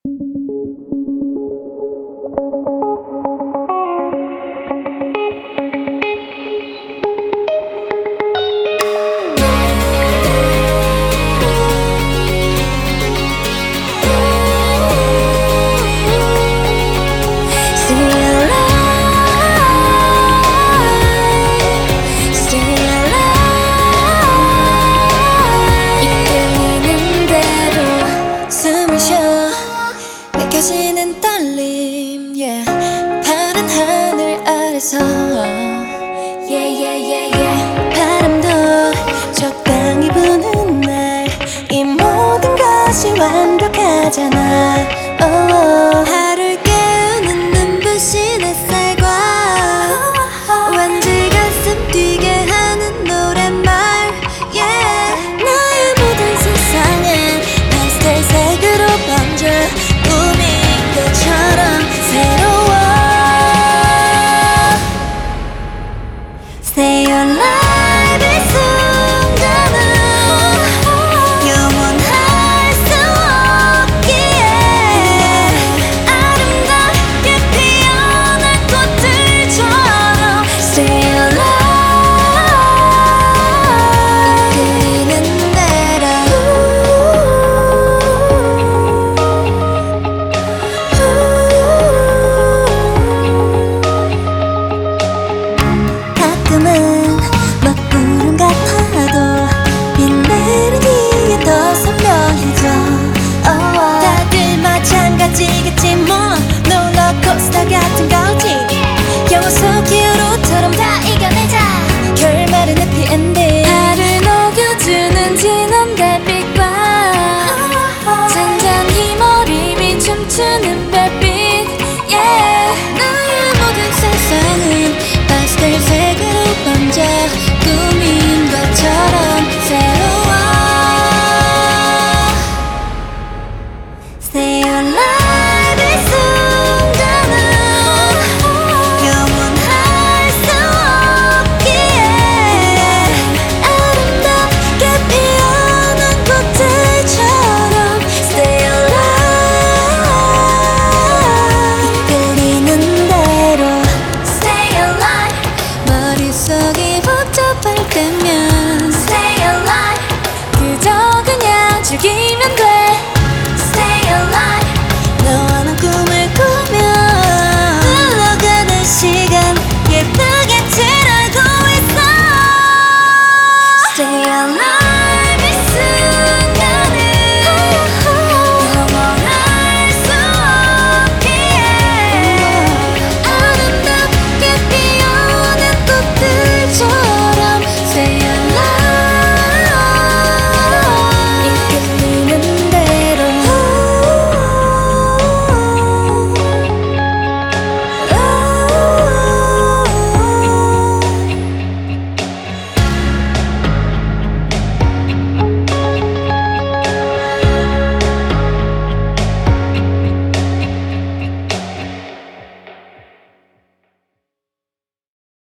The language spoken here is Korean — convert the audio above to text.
느껴지는 떨림, yeah. 파란 하늘 아래서 yeah, yeah, yeah, yeah. 바람도 적당히 부는 날 이 모든 것이 완벽하잖아. oh. 하루를 깨우는 눈부신 햇살과 완지 가슴 뛰게 하는 노랫말, yeah. 나의 모든 세상은 파스텔색으로 번져 꿈인 것처럼 새로워. Stay alive 이 순간은 영원할 수 없기에 아름답게 피어날 꽃들처럼 Stay alive 이끄는 대로 가끔은 먹구름 같아도 빛내는 뒤에 더 선명해져. 다들 마찬가지겠지 뭐. 롤러코스터 같은 거지. 영화 속 히어로처럼 다 이겨내자. 결말은 해피엔딩. 나를 녹여주는 진한 달빛과 잔잔히 머리 위 춤추는 별빛, yeah. 나의 모든 세상은 파스텔색으로 번져 꿈인 것처럼 새로워. Stay alive